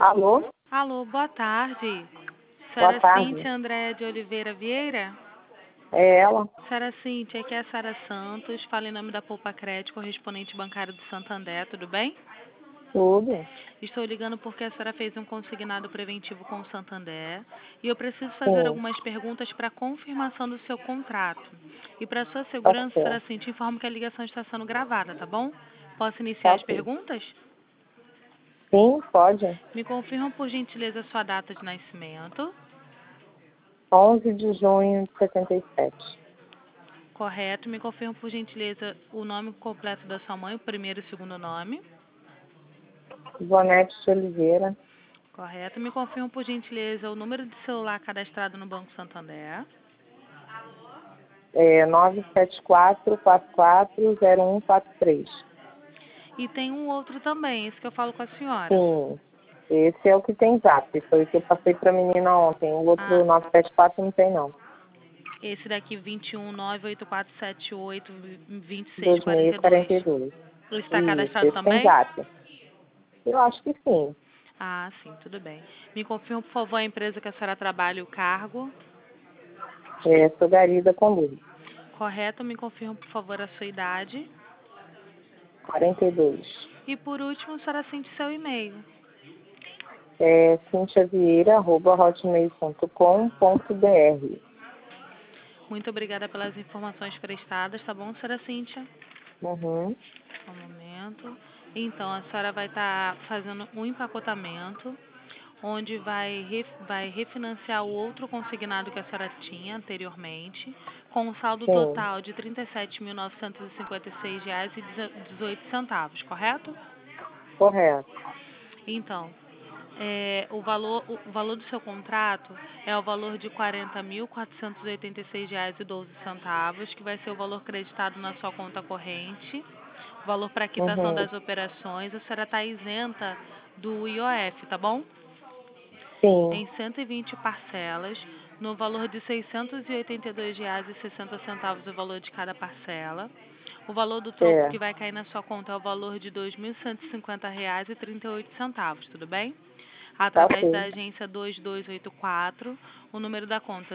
Alô? Alô, boa tarde. Boa Senhora tarde. Cíntia Andréa de Oliveira Vieira? É ela? Senhora Cíntia, aqui é a Sara Santos, fala em nome da Poupa Crédito, correspondente bancário do Santander, tudo bem? Tudo? Estou ligando porque a senhora fez um consignado preventivo com o Santander e eu preciso fazer Sim. algumas perguntas para confirmação do seu contrato. E para sua Tá segurança, senhora certo. Cíntia, informo que a ligação está sendo gravada, tá bom? Posso iniciar Tá as ok. perguntas? Sim, pode. Me confirma, por gentileza, a sua data de nascimento. 11 de junho de 77. Correto. Me confirma, por gentileza, o nome completo da sua mãe, o primeiro e o segundo nome. Ivonete de Oliveira. Correto. Me confirma, por gentileza, o número de celular cadastrado no Banco Santander. 974-440143. E tem um outro também, esse que eu falo com a senhora. Sim. Esse é o que tem zap. Foi o que eu passei pra menina ontem. O outro Ah, 974 não tem, não. esse daqui, 21984782642. 2042. Ele está Isso, cadastrado esse tem também? zap. Eu acho que sim. Ah, sim, tudo bem. Me confirma, por favor, a empresa que a senhora trabalha e o cargo. Sou Garida com luz. Correto. Me confirma, por favor, a sua idade. 42. E por último, a senhora sente seu e-mail. cintiavieira@hotmail.com.br. Muito obrigada pelas informações prestadas, tá bom, senhora Cíntia? Uhum. Só um momento. Então, a senhora vai estar fazendo um empacotamento, onde vai refinanciar o outro consignado que a senhora tinha anteriormente, com um saldo Sim, total de R$ 37.956,18, correto? correto. Então, o valor do seu contrato é o valor de R$ 40.486,12, que vai ser o valor creditado na sua conta corrente. O valor para quitação Uhum. das operações, a senhora está isenta do IOF, tá bom? Sim, Em 120 parcelas, no valor de R$ 682,60 o valor de cada parcela. O valor do troco que certo. vai cair na sua conta é o valor de R$ 2.150,38, tudo bem? Tá Através da ok. agência 2284, o número da conta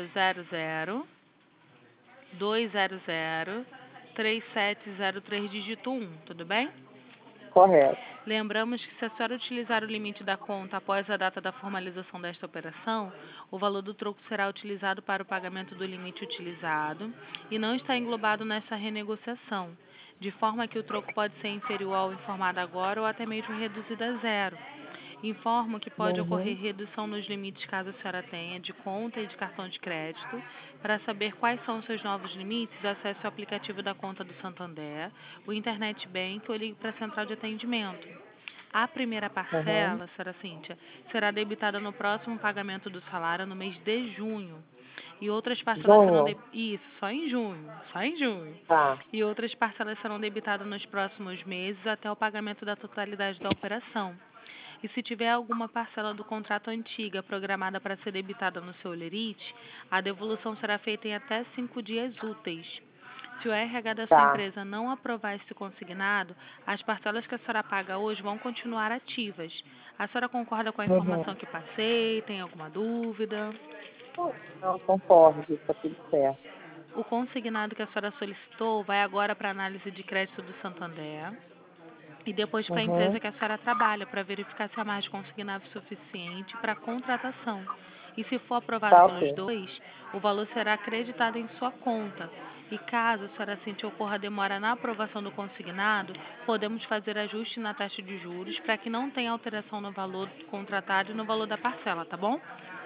00-200-3703, dígito 1, tudo bem? Correto. Lembramos que se a senhora utilizar o limite da conta após a data da formalização desta operação, o valor do troco será utilizado para o pagamento do limite utilizado e não está englobado nessa renegociação, de forma que o troco pode ser inferior ao informado agora ou até mesmo reduzido a zero. Informo que pode ocorrer Uhum. redução nos limites caso a senhora tenha de conta e de cartão de crédito. Para saber quais são os seus novos limites, acesse o aplicativo da conta do Santander, o Internet Bank ou ligue para a central de atendimento. A primeira Uhum. parcela, senhora Cíntia, será debitada no próximo pagamento do salário no mês de junho. E outras parcelas serão Junho. Isso, só em junho, só em junho. Tá. E outras parcelas serão debitadas nos próximos meses até o pagamento da totalidade da operação. E se tiver alguma parcela do contrato antiga programada para ser debitada no seu lerite, a devolução será feita em até 5 dias úteis. Se o RH da sua Tá. empresa não aprovar esse consignado, as parcelas que a senhora paga hoje vão continuar ativas. A senhora concorda com a Uhum. informação que passei? Tem alguma dúvida? Não, concordo. Tá tudo certo. O consignado que a senhora solicitou vai agora para análise de crédito do Santander e depois para a empresa Uhum. que a senhora trabalha, para verificar se há mais consignado suficiente para a contratação. E se for aprovado Tá pelos ok. dois, o valor será acreditado em sua conta. E caso a senhora sente ocorra demora na aprovação do consignado, podemos fazer ajuste na taxa de juros para que não tenha alteração no valor contratado e no valor da parcela, tá bom?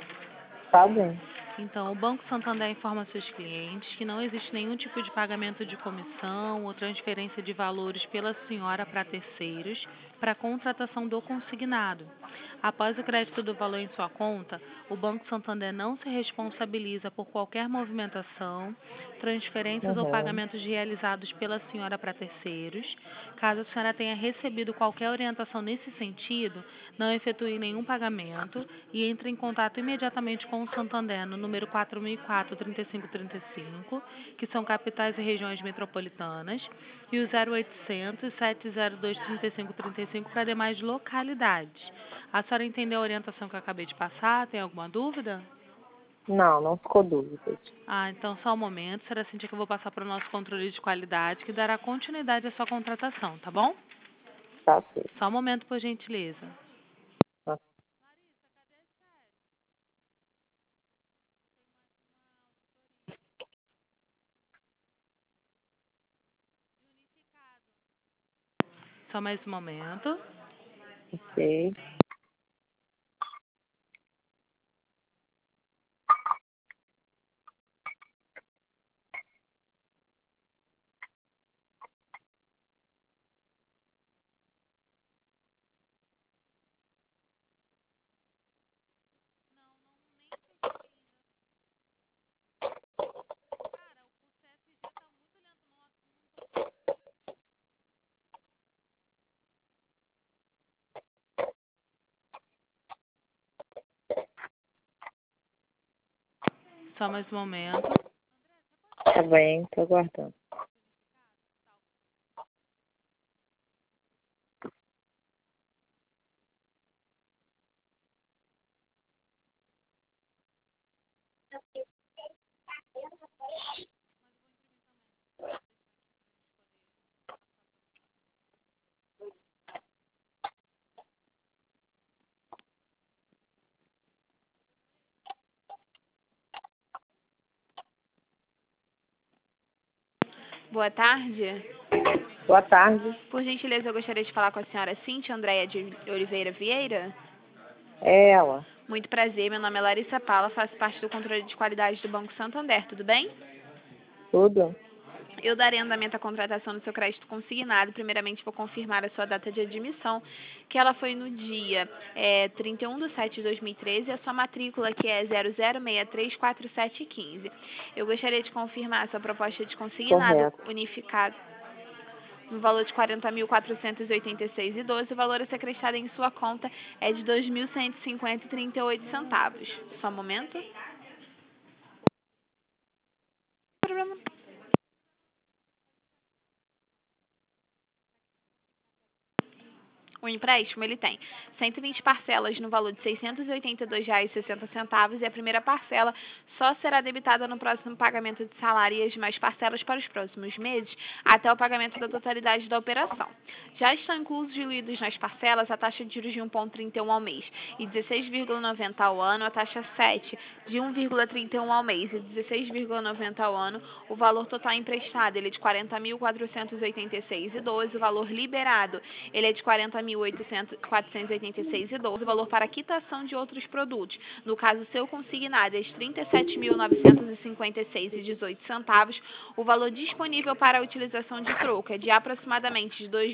Tá bem. Então, o Banco Santander informa seus clientes que não existe nenhum tipo de pagamento de comissão ou transferência de valores pela senhora para terceiros para a contratação do consignado. Após o crédito do valor em sua conta, o Banco Santander não se responsabiliza por qualquer movimentação, transferências ou Uhum. pagamentos realizados pela senhora para terceiros. Caso a senhora tenha recebido qualquer orientação nesse sentido, não efetue nenhum pagamento e entre em contato imediatamente com o Santander no número 4004-3535, que são capitais e regiões metropolitanas, e o 0800-702-3535 para demais localidades. A senhora entendeu a orientação que eu acabei de passar? Tem alguma dúvida? Não ficou dúvidas. Então só um momento, senhora Cíntia, que eu vou passar para o nosso controle de qualidade, que dará continuidade à sua contratação, tá bom? Tá certo. Só um momento, por gentileza. Tá. Só mais um momento. Ok. Só mais um momento. Tá bem, tô aguardando. Boa tarde. Boa tarde. Por gentileza, eu gostaria de falar com a senhora Cíntia Andréia de Oliveira Vieira. É ela. Muito prazer, meu nome é Larissa Paula, faço parte do controle de qualidade do Banco Santander, tudo bem? Tudo? Eu darei andamento à contratação do seu crédito consignado. Primeiramente, vou confirmar a sua data de admissão, que ela foi no dia 31/7/2013, e a sua matrícula, que é 00634715. Eu gostaria de confirmar a sua proposta de consignado Correto. unificado no valor de R$ 40.486,12. O valor a ser acrescido em sua conta é de R$ 2.150,38. Só um momento. Problema. O empréstimo, ele tem 120 parcelas no valor de R$ 682,60, e a primeira parcela só será debitada no próximo pagamento de salário e as demais parcelas para os próximos meses, até o pagamento da totalidade da operação. Já estão incluídos nas parcelas a taxa de juros de 1,31 ao mês e 16,90 ao ano, a taxa 7 de 1,31 ao mês e 16,90 ao ano. O valor total emprestado, ele é de R$ 40.486,12, o valor liberado, ele é de R$ 40.486,12, o valor para quitação de outros produtos, no caso seu consignado, é de R$ 37.956,18, o valor disponível para a utilização de troco é de aproximadamente de R$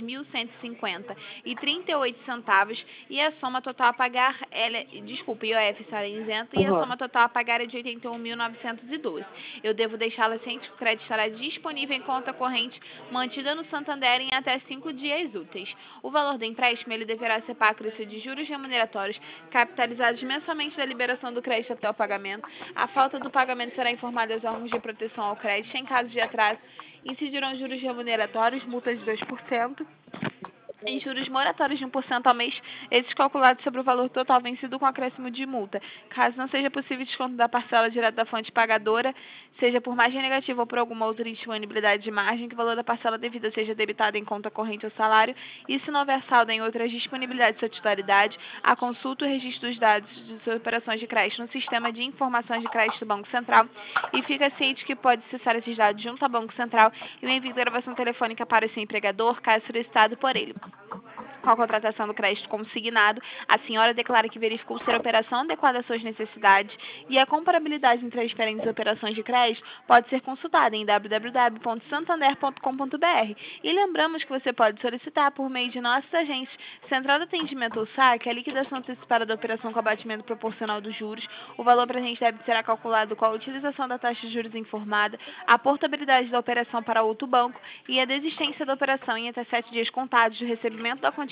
2.150,38, e a soma total a pagar, IOF estará isenta, e a soma total a pagar é de R$ 81.912. Eu devo deixá-la ciente que o crédito estará disponível em conta corrente mantida no Santander em até 5 dias úteis. O valor do empréstimo, ele deverá ser para acréscimo de juros remuneratórios capitalizados mensalmente da liberação do crédito até o pagamento. A falta do pagamento será informada aos órgãos de proteção ao crédito. Em caso de atraso, incidirão juros remuneratórios, multas de 2%. Em juros moratórios de 1% ao mês, esses calculados sobre o valor total vencido com acréscimo de multa. Caso não seja possível desconto da parcela direta da fonte pagadora, seja por margem negativa ou por alguma outra indisponibilidade de margem, que o valor da parcela devida seja debitado em conta corrente ou salário, e se não houver saldo em outras disponibilidades de sua titularidade, a consulta o registro dos dados de suas operações de crédito no Sistema de Informações de Crédito do Banco Central, e fica ciente que pode acessar esses dados junto ao Banco Central e o envio de gravação telefônica para o seu empregador, caso solicitado por ele. Com a contratação do crédito consignado, a senhora declara que verificou ser a operação adequada às suas necessidades, e a comparabilidade entre as diferentes operações de crédito pode ser consultada em www.santander.com.br. E lembramos que você pode solicitar por meio de nossos agentes Central de Atendimento ou SAC a liquidação antecipada da operação com abatimento proporcional dos juros. O valor presente deve ser calculado com a utilização da taxa de juros informada, a portabilidade da operação para outro banco e a desistência da operação em até 7 dias contados do recebimento da quantia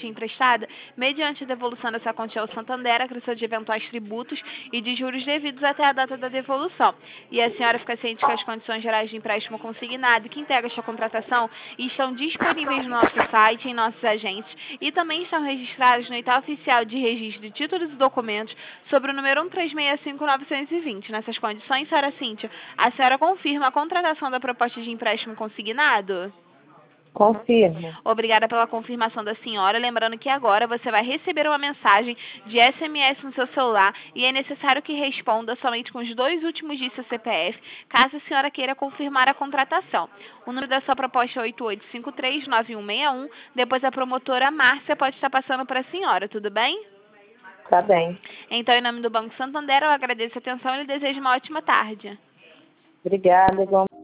quantia emprestada, mediante a devolução dessa quantia ao Santander, acrescido de eventuais tributos e de juros devidos até a data da devolução. E a senhora fica ciente que as condições gerais de empréstimo consignado que integram esta contratação estão disponíveis no nosso site, em nossos agentes, e também estão registradas no edital oficial de registro de títulos e documentos sobre o número 1365920. Nessas condições, senhora Cíntia, a senhora confirma a contratação da proposta de empréstimo consignado? Confirmo. Obrigada pela confirmação da senhora. Lembrando que agora você vai receber uma mensagem de SMS no seu celular e é necessário que responda somente com os 2 últimos dígitos do CPF, caso a senhora queira confirmar a contratação. O número da sua proposta é 8853-9161. Depois a promotora Márcia pode estar passando para a senhora, tudo bem? Tá bem. Então, em nome do Banco Santander, eu agradeço a atenção e lhe desejo uma ótima tarde. Obrigada, igual.